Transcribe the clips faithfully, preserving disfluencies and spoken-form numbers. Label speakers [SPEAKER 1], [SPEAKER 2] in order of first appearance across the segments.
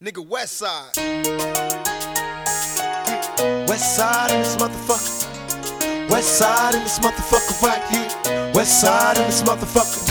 [SPEAKER 1] Nigga, West Side.
[SPEAKER 2] West Side in this motherfucker. West Side in this motherfucker right here. West Side in this motherfucker.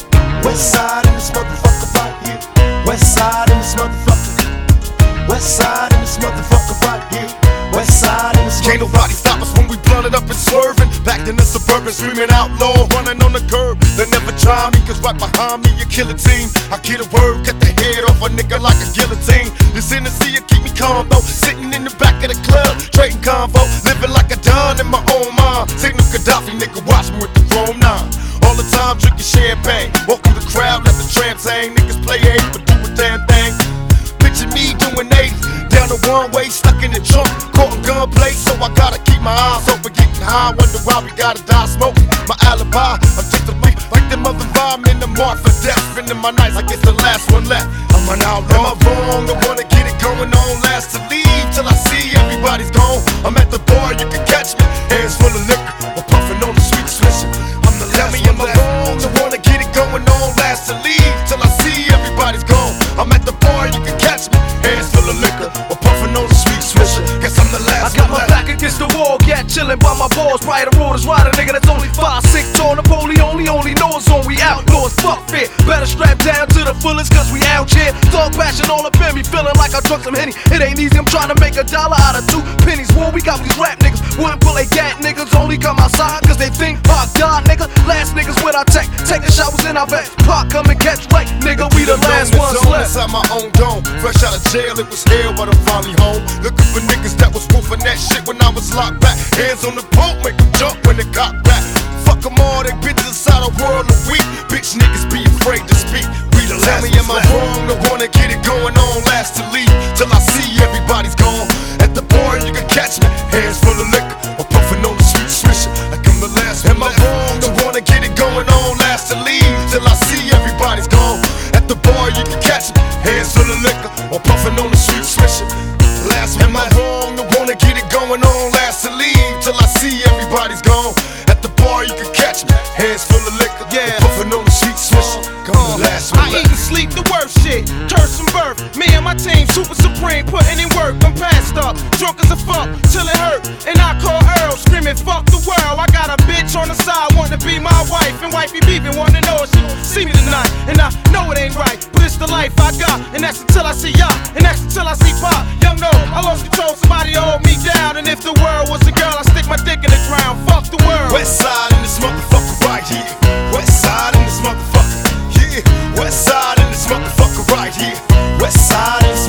[SPEAKER 2] West Side in this motherfucker right here. West Side in this motherfucker. West Side in this motherfucker right here. West Side in this motherfucker.
[SPEAKER 1] Can't nobody stop us when we blunted up and swerving. Back in the suburban, screaming outlaw, running on the curb. They never try me, cause right behind me, a killer team. I get a word, cut the head off a nigga like a guillotine. This Hennessy, it keep me calm though. Sitting in the back of the club, trading convo. Living like a don in my own mind. Signal Gaddafi, nigga, watch me with the Chrome nine. All the time drinking champagne. Walk through the crowd, let the tramps hang. Niggas play eight, but do a damn thing. Picture me doing eighty, down the one way, stuck in the trunk. Caught in gunplay, so I gotta keep my eyes open. Getting high, wonder why we gotta die smoking. My alibi, I'm just a leaf, like them other vibe in the mark for death. Spending my nights, I guess the last one left. I'm an outlaw. Am I wrong? I wanna get it going on, last to leave till I see everybody's gone. I'm at the bar, you can catch me, hands full of liquor, or puffing on the sweet swisher. I'm the last one left. Am I wrong? I wanna get it going on, last to leave till I see everybody's gone. I'm at the bar, you can catch me, hands full of liquor, or puffing on the sweet swisher. Guess I'm the last
[SPEAKER 3] I got
[SPEAKER 1] one
[SPEAKER 3] my
[SPEAKER 1] left.
[SPEAKER 3] back against the wall, yeah, chillin' by my balls. Rider orders, rider nigga that's only five six tall. Napoleon only, only knows on we outlaws. Fuck fear, better strap down to the fullest, cause we out here. Thug passion all up in me, feeling like I drunk some Henny. It ain't easy, I'm trying to make a dollar out of two pennies. War, we got these rap niggas, wouldn't pull a gat niggas. Only come outside cause they think, oh God, nigga. Last niggas with our tech, taking showers in our back. Pop, come and catch right, nigga, we the last ones left.
[SPEAKER 1] Inside my own dome, fresh out of jail, it was hell, but I'm finally home. Looking for niggas that was woofing that shit when I was locked back. Hands on the pump, make them jump when it got back. Fuck them all, they bitches inside a world of weak. Bitch niggas be afraid to speak. We the last. Tell me, am I wrong? I wanna get it going on, last to leave till I see everybody's gone. At the bar, you can catch me, hands full of liquor, or puffing on the sweet swisher, like I'm the last. Am I wrong? I wanna get it going on, last to leave till I see everybody's gone. At the bar, you can catch me, hands full of liquor, or puffing on the sweet swisher. Last one. Am I wrong? I wanna get it going on, last to leave till I see everybody's gone. At the bar, you can catch me, hands full of liquor, yeah, puffing on the sweet swisher.
[SPEAKER 4] Uh, I eat and sleep the worst shit, curse and birth. Me and my team, super supreme, putting in work. I'm passed up, drunk as a fuck, till it hurt. And I call Earl, screaming, fuck the world. I got a bitch on the side, wanting to be my wife. And wifey beeping, wanting to know if she see me tonight. And I know it ain't right, but it's the life I got. And that's until I see y'all, and that's until I see Pop. Young no, I lost control, somebody hold me down. And if the world was a girl, I stick my dick in the ground. Fuck the world.
[SPEAKER 1] West Side in this motherfucker right here. West Side in this motherfucker. Yeah, West Side in this motherfucker right here. West Side in this